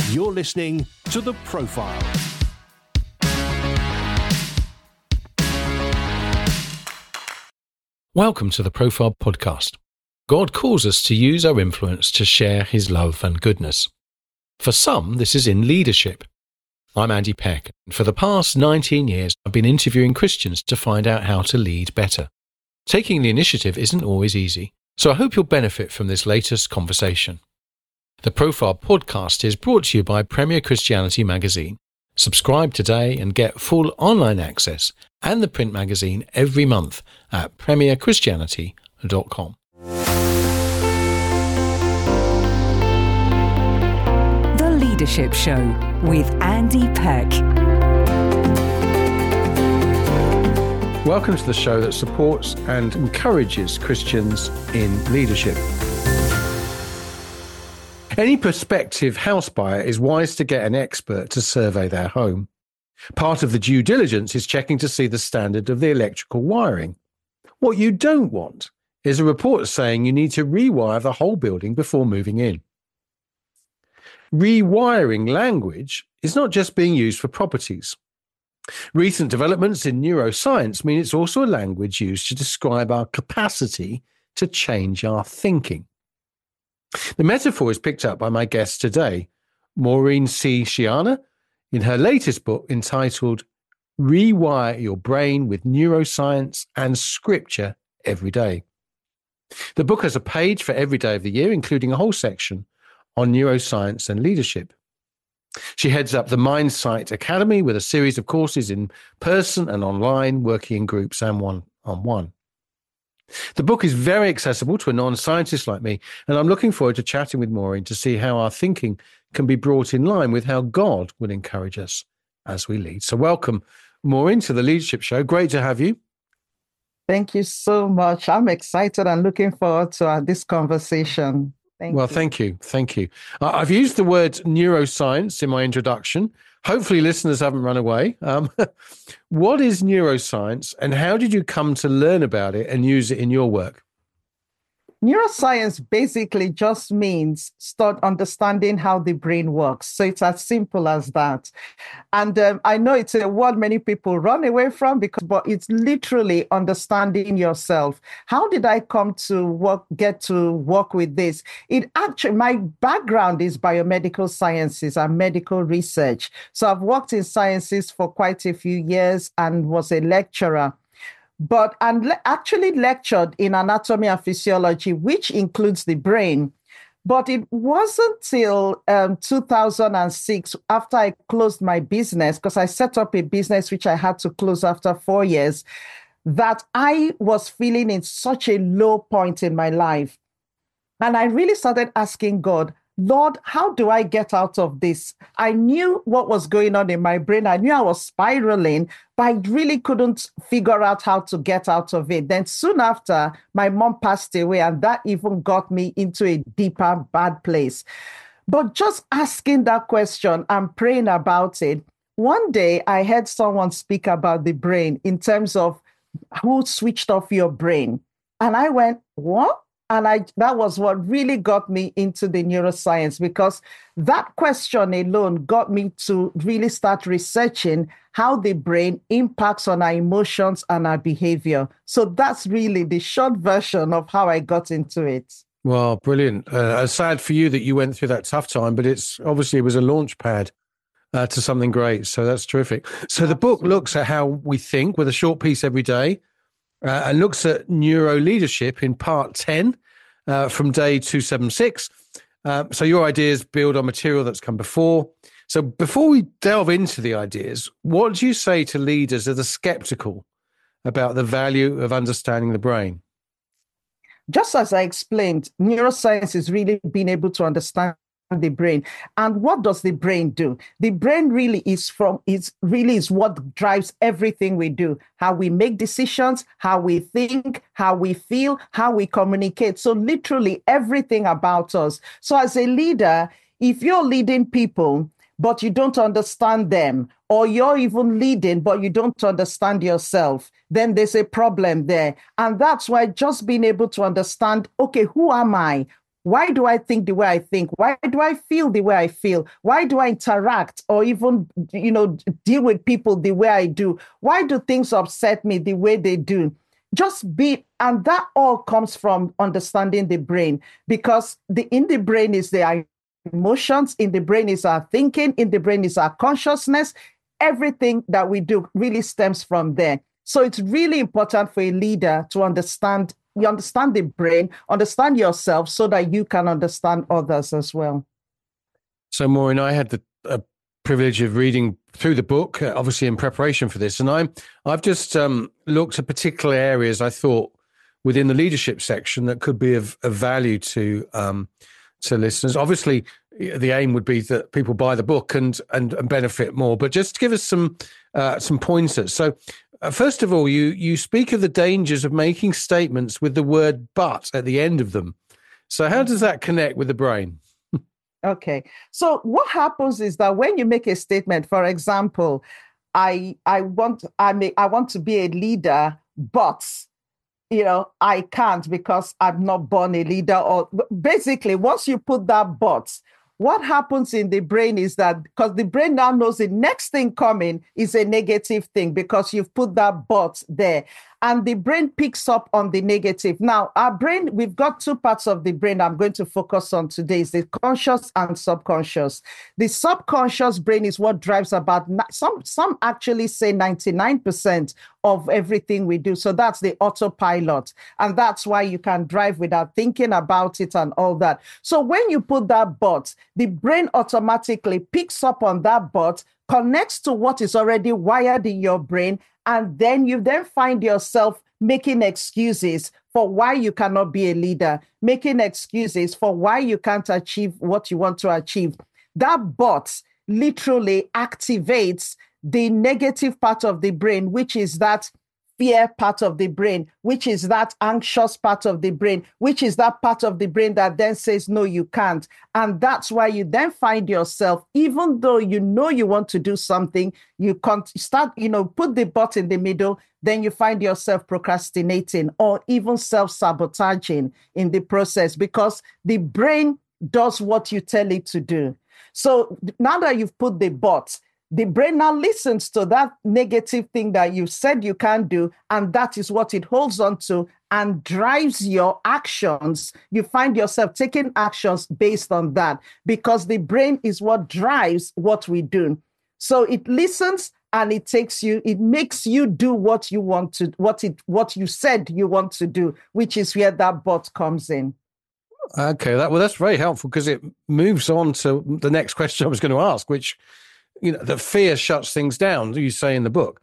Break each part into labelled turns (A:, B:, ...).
A: You're listening to The Profile.
B: Welcome to The Profile podcast. God calls us to use our influence to share his love and goodness. For some, this is in leadership. I'm Andy Peck, and for the past 19 years, I've been interviewing Christians to find out how to lead better. Taking the initiative isn't always easy, so I hope you'll benefit from this latest conversation. The Profile podcast is brought to you by Premier Christianity magazine. Subscribe today and get full online access and the print magazine every month at premierchristianity.com.
C: The Leadership Show with Andy Peck.
B: Welcome to the show that supports and encourages Christians in leadership. Any prospective house buyer is wise to get an expert to survey their home. Part of the due diligence is checking to see the standard of the electrical wiring. What you don't want is a report saying you need to rewire the whole building before moving in. Rewiring language is not just being used for properties. Recent developments in neuroscience mean it's also a language used to describe our capacity to change our thinking. The metaphor is picked up by my guest today, Maureen C. Shiana, in her latest book entitled Rewire Your Brain with Neuroscience and Scripture Every Day. The book has a page for every day of the year, including a whole section on neuroscience and leadership. She heads up the MindSight Academy with a series of courses in person and online, working in groups and one-on-one. The book is very accessible to a non-scientist like me, and I'm looking forward to chatting with Maureen to see how our thinking can be brought in line with how God will encourage us as we lead. So welcome, Maureen, to the Leadership Show. Great to have you.
D: Thank you so much. I'm excited and looking forward to this conversation. Thank you.
B: Thank you. I've used the word neuroscience in my introduction. Hopefully listeners haven't run away. What is neuroscience and how did you come to learn about it and use it in your work?
D: Neuroscience basically just means start understanding how the brain works. So it's as simple as that. And I know it's a word many people run away from but it's literally understanding yourself. How did I come to get to work with this? My background is biomedical sciences and medical research. So I've worked in sciences for quite a few years and was a lecturer. Actually lectured in anatomy and physiology, which includes the brain. But it wasn't till 2006, after I closed my business, because I set up a business which I had to close after 4 years, that I was feeling in such a low point in my life. And I really started asking God, Lord, how do I get out of this? I knew what was going on in my brain. I knew I was spiraling, but I really couldn't figure out how to get out of it. Then soon after, my mom passed away, and that even got me into a deeper, bad place. But just asking that question and praying about it, one day I heard someone speak about the brain in terms of who switched off your brain. And I went, what? And that was what really got me into the neuroscience, because that question alone got me to really start researching how the brain impacts on our emotions and our behavior. So that's really the short version of how I got into it.
B: Well, brilliant. Sad for you that you went through that tough time, but it was a launch pad to something great. So that's terrific. So the book looks at how we think with a short piece every day. And looks at neuro leadership in part 10 from day 276. So your ideas build on material that's come before. So before we delve into the ideas, what do you say to leaders that are skeptical about the value of understanding the brain?
D: Just as I explained, neuroscience is really being able to understand the brain. And what does the brain do? The brain really is what drives everything we do, how we make decisions, how we think, how we feel, how we communicate. So literally everything about us. So as a leader, if you're leading people, but you don't understand them, or you're even leading, but you don't understand yourself, then there's a problem there. And that's why just being able to understand, okay, who am I? Why do I think the way I think? Why do I feel the way I feel? Why do I interact or even, deal with people the way I do? Why do things upset me the way they do? And that all comes from understanding the brain, because in the brain is the emotions, in the brain is our thinking, in the brain is our consciousness. Everything that we do really stems from there. So it's really important for a leader to understand the brain, understand yourself, so that you can understand others as well.
B: So Maureen, I had the privilege of reading through the book, obviously in preparation for this, and I've just looked at particular areas I thought within the leadership section that could be of value to listeners. Obviously, the aim would be that people buy the book and benefit more, but just give us some pointers. So first of all, you speak of the dangers of making statements with the word "but" at the end of them. So how does that connect with the brain?
D: Okay. So what happens is that when you make a statement, for example, I want to be a leader, but I can't because I'm not born a leader. Or basically, once you put that "but," what happens in the brain is that, because the brain now knows the next thing coming is a negative thing because you've put that "but" there. And the brain picks up on the negative. Now, our brain, we've got two parts of the brain I'm going to focus on today, is the conscious and subconscious. The subconscious brain is what drives about, some actually say 99% of everything we do. So that's the autopilot. And that's why you can drive without thinking about it and all that. So when you put that "but," the brain automatically picks up on that "but," connects to what is already wired in your brain, and then you find yourself making excuses for why you cannot be a leader, making excuses for why you can't achieve what you want to achieve. That "but" literally activates the negative part of the brain, which is that fear part of the brain, which is that anxious part of the brain, which is that part of the brain that then says, no, you can't. And that's why you then find yourself, even though you want to do something, you can't start, put the "but" in the middle, then you find yourself procrastinating or even self-sabotaging in the process, because the brain does what you tell it to do. So now that you've put the "but," the brain now listens to that negative thing that you said you can't do, and that is what it holds on to and drives your actions. You find yourself taking actions based on that, because the brain is what drives what we do. So it listens and it makes you do what you want to, what you said you want to do, which is where that "but" comes in.
B: Okay, that's very helpful, because it moves on to the next question I was going to ask, which, that fear shuts things down, you say in the book.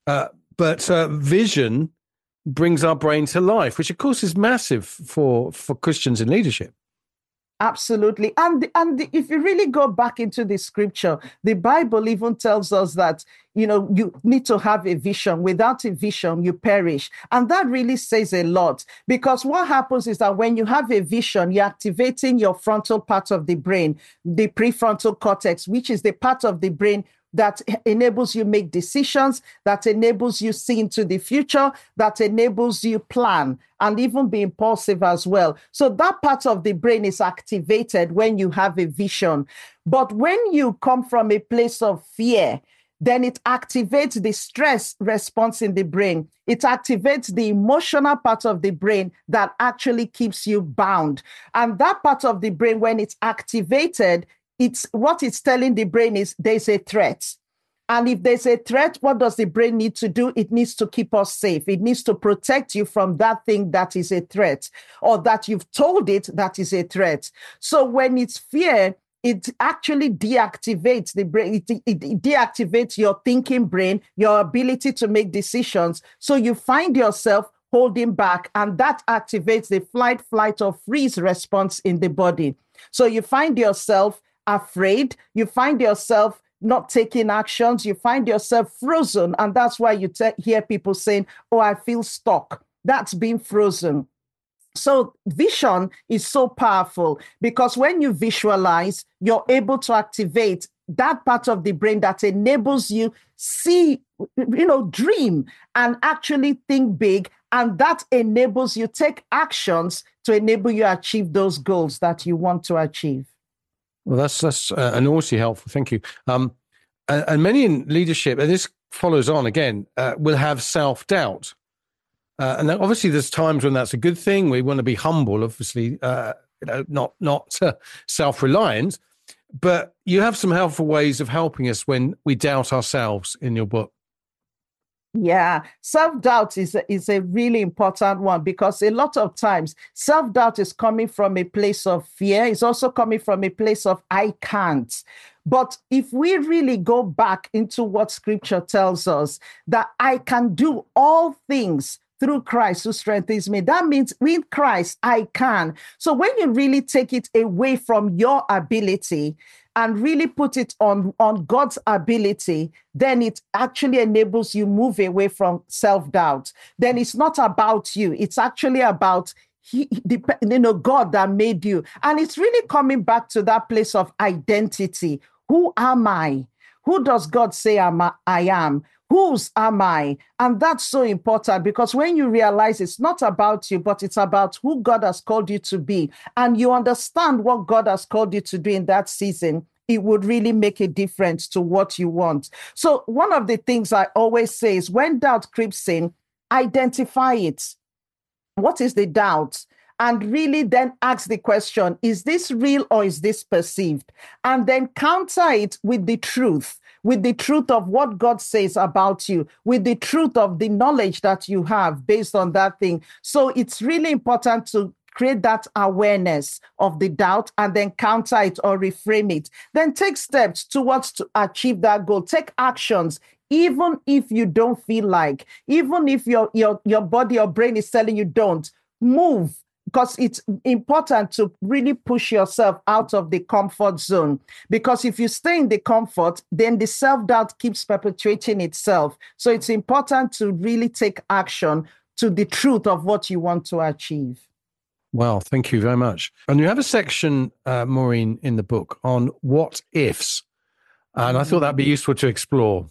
B: But vision brings our brain to life, which of course is massive for Christians in leadership.
D: Absolutely. And if you really go back into the scripture, the Bible even tells us that, you need to have a vision. Without a vision, you perish. And that really says a lot, because what happens is that when you have a vision, you're activating your frontal part of the brain, the prefrontal cortex, which is the part of the brain that enables you make decisions, that enables you see into the future, that enables you plan and even be impulsive as well. So that part of the brain is activated when you have a vision. But when you come from a place of fear, then it activates the stress response in the brain. It activates the emotional part of the brain that actually keeps you bound. And that part of the brain, when it's activated, what it's telling the brain is there's a threat. And if there's a threat, what does the brain need to do? It needs to keep us safe. It needs to protect you from that thing that is a threat, or that you've told it that is a threat. So when it's fear, it actually deactivates the brain. It deactivates your thinking brain, your ability to make decisions. So you find yourself holding back, and that activates the flight, or freeze response in the body. So you find yourself afraid, you find yourself not taking actions, you find yourself frozen. And that's why you hear people saying, oh, I feel stuck. That's being frozen. So vision is so powerful, because when you visualize, you're able to activate that part of the brain that enables you see, dream and actually think big. And that enables you take actions to enable you achieve those goals that you want to achieve.
B: Well, that's enormously helpful. Thank you. And many in leadership, and this follows on again, will have self-doubt. And then obviously there's times when that's a good thing. We want to be humble, obviously, not self-reliant. But you have some helpful ways of helping us when we doubt ourselves in your book.
D: Yeah, self-doubt is a really important one, because a lot of times self-doubt is coming from a place of fear. It's also coming from a place of I can't. But if we really go back into what scripture tells us, that I can do all things through Christ who strengthens me, that means with Christ, I can. So when you really take it away from your ability and really put it on God's ability, then it actually enables you move away from self-doubt. Then it's not about you. It's actually about God that made you. And it's really coming back to that place of identity. Who am I? Who does God say I am? Whose am I? And that's so important, because when you realize it's not about you, but it's about who God has called you to be, and you understand what God has called you to do in that season, it would really make a difference to what you want. So one of the things I always say is, when doubt creeps in, identify it. What is the doubt? And really then ask the question, is this real or is this perceived? And then counter it with the truth of what God says about you, with the truth of the knowledge that you have based on that thing. So it's really important to create that awareness of the doubt and then counter it or reframe it. Then take steps towards to achieve that goal. Take actions, even if you don't feel like, even if your body or brain is telling you don't, move. Because it's important to really push yourself out of the comfort zone. Because if you stay in the comfort, then the self-doubt keeps perpetuating itself. So it's important to really take action to the truth of what you want to achieve.
B: Wow, thank you very much. And you have a section, Maureen, in the book on what ifs. And I thought that'd be useful to explore.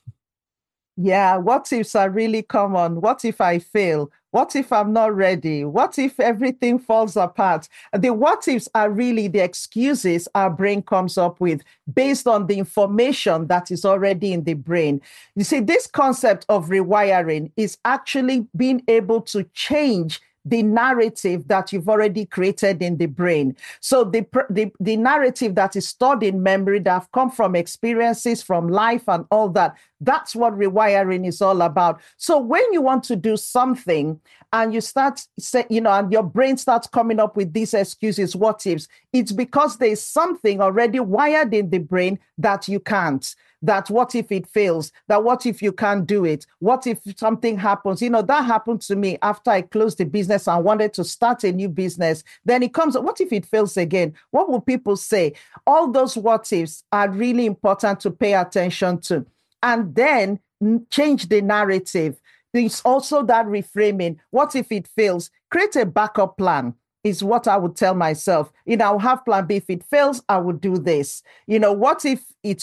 D: Yeah, what ifs are really common. What if I fail? What if I'm not ready? What if everything falls apart? The what ifs are really the excuses our brain comes up with based on the information that is already in the brain. You see, this concept of rewiring is actually being able to change the narrative that you've already created in the brain. So the narrative that is stored in memory, that have come from experiences, from life and all that, that's what rewiring is all about. So when you want to do something and you start, and your brain starts coming up with these excuses, what ifs, it's because there's something already wired in the brain that you can't. That what if it fails? That what if you can't do it? What if something happens? That happened to me after I closed the business and wanted to start a new business. Then it comes, what if it fails again? What will people say? All those what ifs are really important to pay attention to. And then change the narrative. There's also that reframing. What if it fails? Create a backup plan. Is what I would tell myself. I'll have plan B. If it fails, I will do this. What if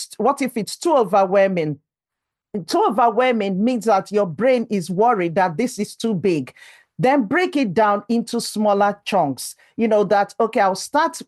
D: it's too overwhelming? Too overwhelming means that your brain is worried that this is too big. Then break it down into smaller chunks. That, okay, I'll start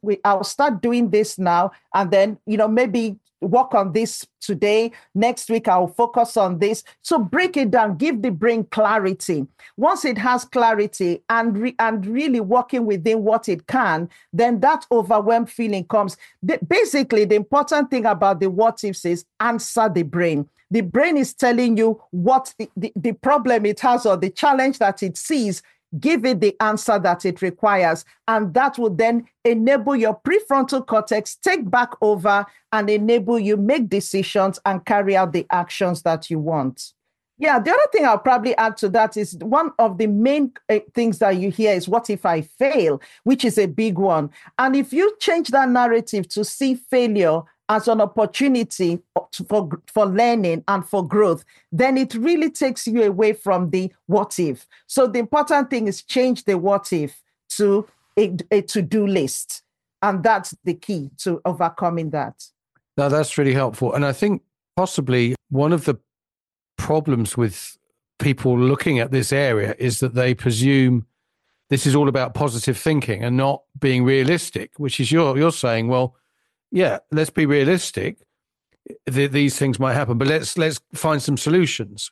D: doing this now, and then, maybe work on this today. Next week, I'll focus on this. So break it down, give the brain clarity. Once it has clarity and really working within what it can, then that overwhelmed feeling comes. Basically, the important thing about the what ifs is answer the brain. The brain is telling you what the problem it has or the challenge that it sees. Give it the answer that it requires. And that will then enable your prefrontal cortex take back over and enable you make decisions and carry out the actions that you want. Yeah, the other thing I'll probably add to that is one of the main things that you hear is, what if I fail, which is a big one. And if you change that narrative to see failure as an opportunity for learning and for growth, then it really takes you away from the what if. So the important thing is change the what if to a to-do list. And that's the key to overcoming that.
B: Now, that's really helpful. And I think possibly one of the problems with people looking at this area is that they presume this is all about positive thinking and not being realistic, which is you're saying, well, yeah, let's be realistic. These things might happen, but let's find some solutions.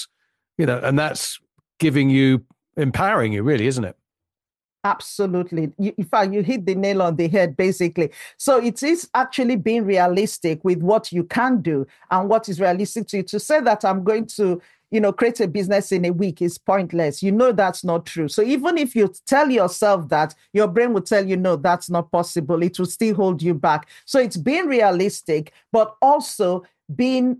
B: And that's empowering you, really, isn't it?
D: Absolutely. In fact, you hit the nail on the head, basically. So it is actually being realistic with what you can do and what is realistic to you. To say that I'm going to, create a business in a week is pointless. That's not true. So even if you tell yourself that, your brain will tell you, no, that's not possible. It will still hold you back. So it's being realistic, but also being,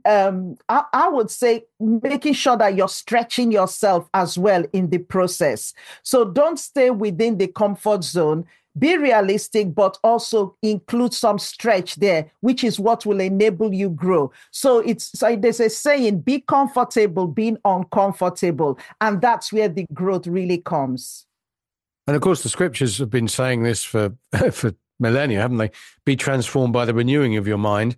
D: I would say, making sure that you're stretching yourself as well in the process. So don't stay within the comfort zone. Be realistic, but also include some stretch there, which is what will enable you grow. So there's a saying, be comfortable being uncomfortable. And that's where the growth really comes.
B: And of course, the scriptures have been saying this for millennia, haven't they? Be transformed by the renewing of your mind.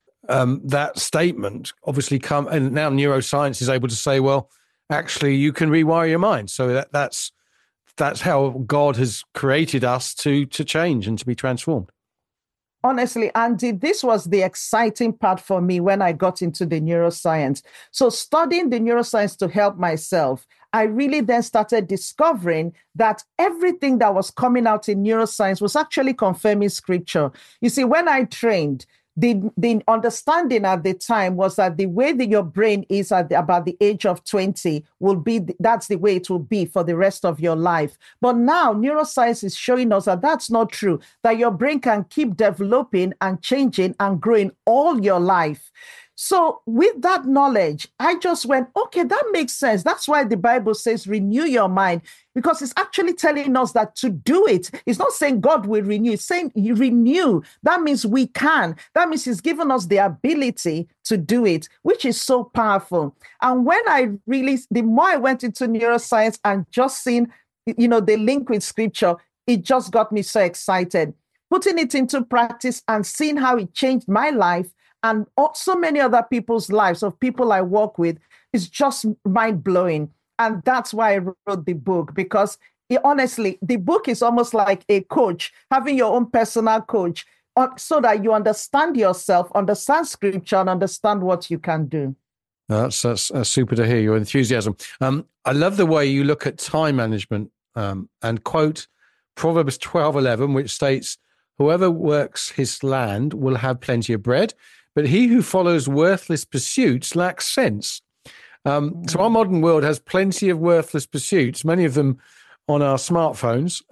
B: That statement obviously and now neuroscience is able to say, well, actually, you can rewire your mind. So that's how God has created us to change and to be transformed.
D: Honestly, Andy, this was the exciting part for me when I got into the neuroscience. So studying the neuroscience to help myself, I really then started discovering that everything that was coming out in neuroscience was actually confirming scripture. You see, when I trained, the understanding at the time was that the way that your brain is about the age of 20 that's the way it will be for the rest of your life. But now neuroscience is showing us that that's not true, that your brain can keep developing and changing and growing all your life. So with that knowledge, I just went, okay, that makes sense. That's why the Bible says renew your mind, because it's actually telling us that to do it. It's not saying God will renew. It's saying you renew. That means we can. That means He's given us the ability to do it, which is so powerful. And when the more I went into neuroscience and just seeing, the link with scripture, it just got me so excited. Putting it into practice and seeing how it changed my life and so many other people's lives of people I work with is just mind-blowing. And that's why I wrote the book, because honestly, the book is almost like a coach, having your own personal coach, so that you understand yourself, understand scripture, and understand what you can do.
B: That's super to hear your enthusiasm. I love the way you look at time management and quote Proverbs 12:11, which states, whoever works his land will have plenty of bread, but he who follows worthless pursuits lacks sense. So our modern world has plenty of worthless pursuits, many of them on our smartphones.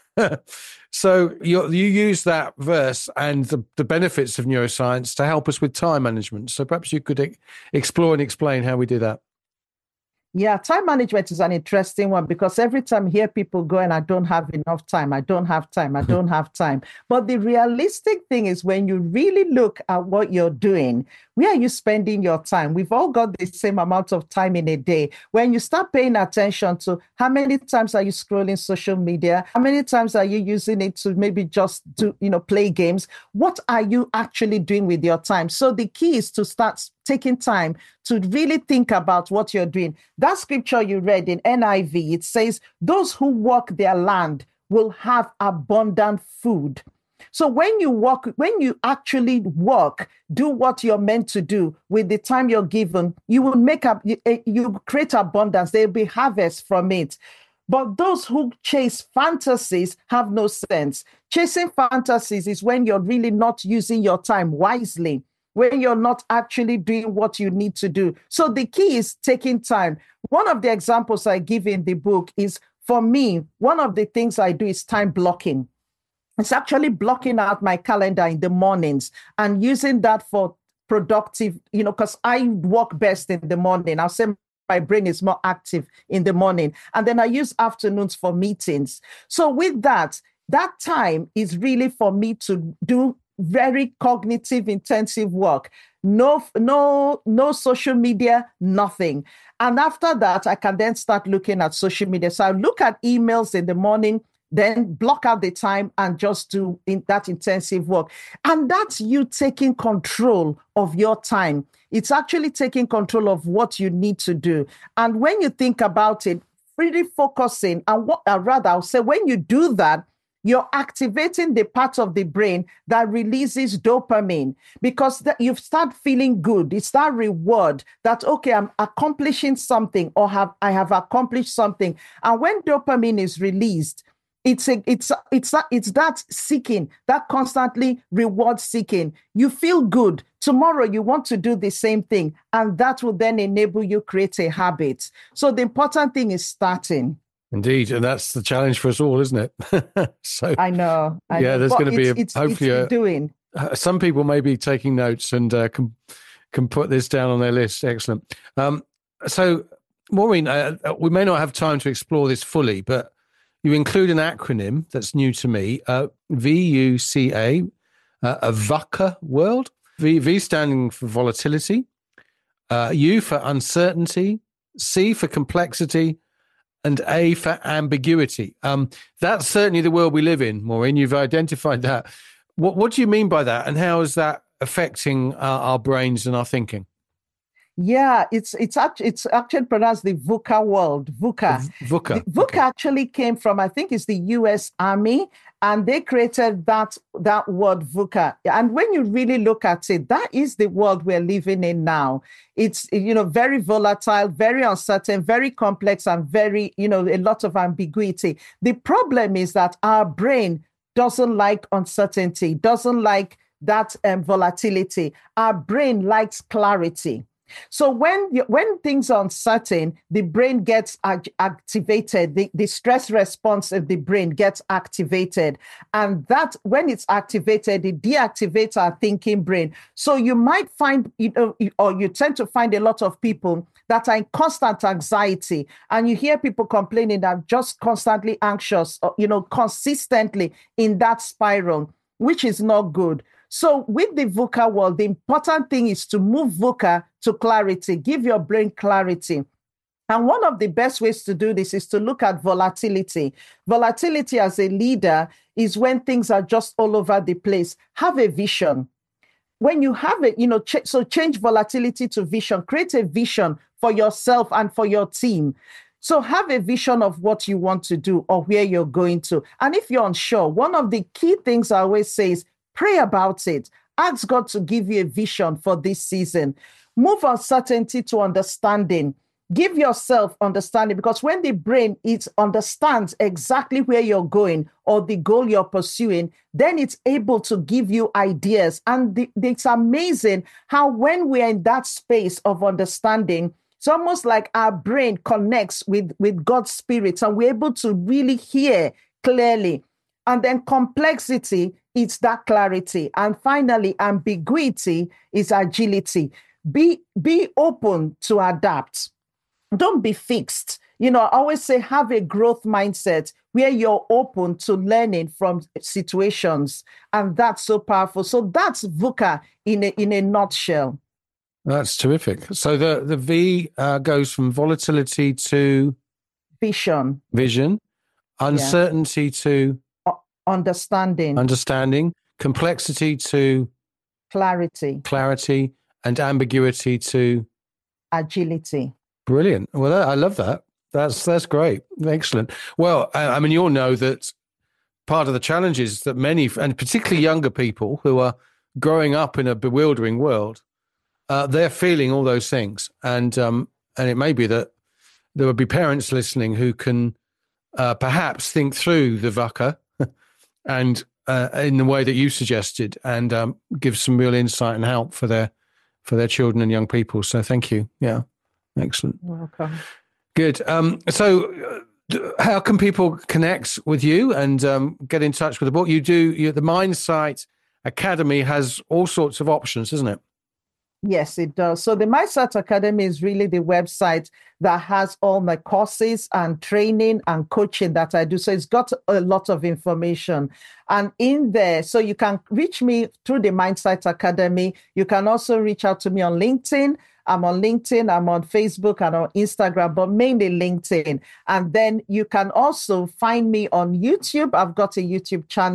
B: So you use that verse and the benefits of neuroscience to help us with time management. So perhaps you could explore and explain how we do that.
D: Yeah, time management is an interesting one, because every time I hear people going, I don't have enough time, I don't have time, I don't have time. But the realistic thing is, when you really look at what you're doing, where are you spending your time? We've all got the same amount of time in a day. When you start paying attention to how many times are you scrolling social media, how many times are you using it to maybe just do, play games, what are you actually doing with your time? So the key is to start taking time to really think about what you're doing. That scripture you read in NIV, it says, those who walk their land will have abundant food. So when you actually work, do what you're meant to do with the time you're given, you will you create abundance. There'll be harvest from it. But those who chase fantasies have no sense. Chasing fantasies is when you're really not using your time wisely, when you're not actually doing what you need to do. So the key is taking time. One of the examples I give in the book is, for me, one of the things I do is time blocking. It's actually blocking out my calendar in the mornings and using that for productive, because I work best in the morning. I'll say my brain is more active in the morning. And then I use afternoons for meetings. So with that time is really for me to do very cognitive intensive work. No social media, nothing. And after that, I can then start looking at social media. So I look at emails in the morning, then block out the time and just do that intensive work. And that's you taking control of your time. It's actually taking control of what you need to do. And when you think about it, really focusing. And rather, I'll say when you do that, you're activating the part of the brain that releases dopamine, because you start feeling good. It's that reward that, okay, I'm accomplishing something, or I have accomplished something. And when dopamine is released, it's that seeking, that constantly reward seeking. You feel good. Tomorrow you want to do the same thing, and that will then enable you create a habit. So the important thing is starting.
B: Indeed, and that's the challenge for us all, isn't it? So
D: I know.
B: There's going to be hopefully
D: doing.
B: Some people may be taking notes and can put this down on their list. Excellent. So, Maureen, we may not have time to explore this fully, but you include an acronym that's new to me: VUCA, a VUCA world. V standing for volatility, U for uncertainty, C for complexity, and A for ambiguity. That's certainly the world we live in, Maureen. You've identified that. What do you mean by that, and how is that affecting our brains and our thinking?
D: Yeah, it's actually pronounced the VUCA world. VUCA. VUCA actually came from, I think it's the U.S. Army, and they created that word VUCA. And when you really look at it, that is the world we're living in now. It's, very volatile, very uncertain, very complex, and very, a lot of ambiguity. The problem is that our brain doesn't like uncertainty, doesn't like that volatility. Our brain likes clarity. So when things are uncertain, the brain gets activated. The stress response of the brain gets activated. And that, when it's activated, it deactivates our thinking brain. So you might find, or you tend to find a lot of people that are in constant anxiety. And you hear people complaining that just constantly anxious, consistently in that spiral, which is not good. So with the VUCA world, the important thing is to move VUCA to clarity, give your brain clarity. And one of the best ways to do this is to look at volatility. Volatility as a leader is when things are just all over the place. Have a vision. When you have it, so change volatility to vision, create a vision for yourself and for your team. So have a vision of what you want to do or where you're going to. And if you're unsure, one of the key things I always say is pray about it. Ask God to give you a vision for this season. Move uncertainty to understanding. Give yourself understanding, because when the brain understands exactly where you're going or the goal you're pursuing, then it's able to give you ideas. And it's amazing how when we're in that space of understanding, it's almost like our brain connects with God's spirit, and we're able to really hear clearly. And then complexity, it's that clarity. And finally, ambiguity is agility. Be open to adapt. Don't be fixed. I always say have a growth mindset where you're open to learning from situations. And that's so powerful. So that's VUCA in a nutshell.
B: That's terrific. So the V goes from volatility to
D: vision,
B: uncertainty to understanding, complexity to clarity, and ambiguity to agility. Brilliant. Well, I love that. That's great. Excellent. Well, you all know that part of the challenge is that many, and particularly younger people who are growing up in a bewildering world, they're feeling all those things. And it may be that there would be parents listening who can perhaps think through the VUCA and in the way that you suggested, and give some real insight and help for their children and young people. So thank you. Yeah, excellent.
D: You're welcome.
B: Good. So how can people connect with you and get in touch with the book? The Mindsight Academy has all sorts of options, isn't it?
D: Yes, it does. So the Mindsight Academy is really the website that has all my courses and training and coaching that I do. So it's got a lot of information. And in there, so you can reach me through the Mindsight Academy. You can also reach out to me on LinkedIn. I'm on LinkedIn, I'm on Facebook and on Instagram, but mainly LinkedIn. And then you can also find me on YouTube. I've got a YouTube channel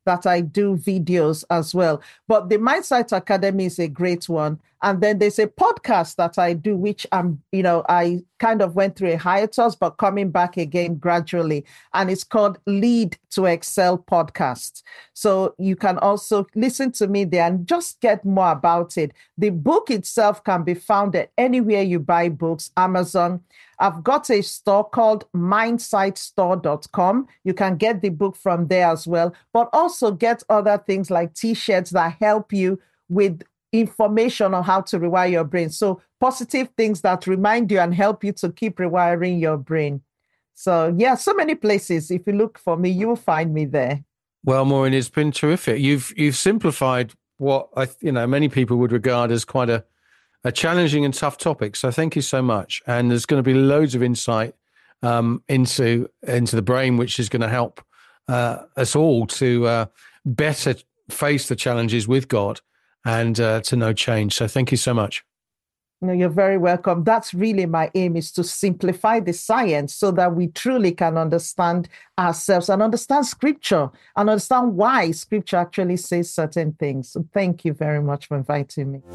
D: that I do videos as well. But the Mindsight Academy is a great one. And then there's a podcast that I do, which I kind of went through a hiatus, but coming back again gradually. And it's called Lead to Excel Podcast. So you can also listen to me there and just get more about it. The book itself can be found at anywhere you buy books, Amazon. I've got a store called mindsightstore.com. You can get the book from there as well, but also get other things like T-shirts that help you with information on how to rewire your brain. So positive things that remind you and help you to keep rewiring your brain. So yeah, so many places. If you look for me, you'll find me there.
B: Well, Maureen, it's been terrific. You've simplified what many people would regard as quite a challenging and tough topic. So thank you so much. And there's going to be loads of insight into the brain, which is going to help us all to better face the challenges with God and to know change. So thank you so much.
D: No, you're very welcome. That's really my aim, is to simplify the science so that we truly can understand ourselves and understand Scripture and understand why Scripture actually says certain things. So thank you very much for inviting me.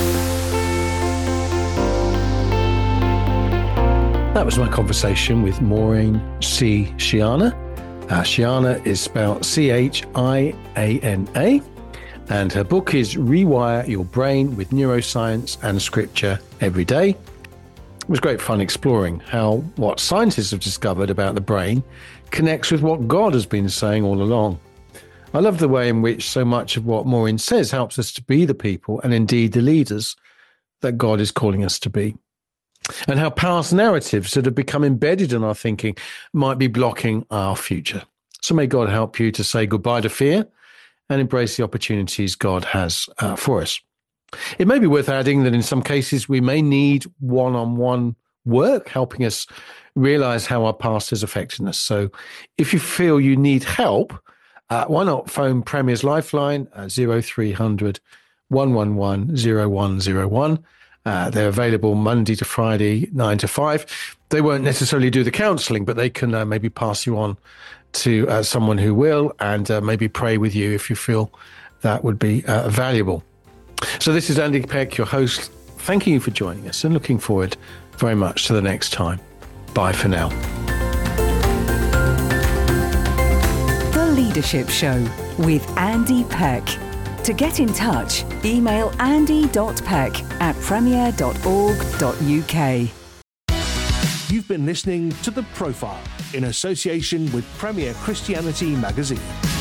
B: That was my conversation with Maureen C. Chiana. Chiana is spelled Chiana. And her book is Rewire Your Brain with Neuroscience and Scripture Every Day. It was great fun exploring how what scientists have discovered about the brain connects with what God has been saying all along. I love the way in which so much of what Maureen says helps us to be the people and indeed the leaders that God is calling us to be. And how past narratives that have become embedded in our thinking might be blocking our future. So may God help you to say goodbye to fear and embrace the opportunities God has for us. It may be worth adding that in some cases we may need one-on-one work helping us realize how our past is affecting us. So if you feel you need help, why not phone Premier's Lifeline 0300 111 0101. They're available Monday to Friday, 9 to 5. They won't necessarily do the counselling, but they can maybe pass you on to someone who will, and maybe pray with you if you feel that would be valuable. So this is Andy Peck, your host. Thanking you for joining us and looking forward very much to the next time. Bye for now.
C: The Leadership Show with Andy Peck. To get in touch, email andy.peck@premier.org.uk.
A: You've been listening to The Profile in association with Premier Christianity Magazine.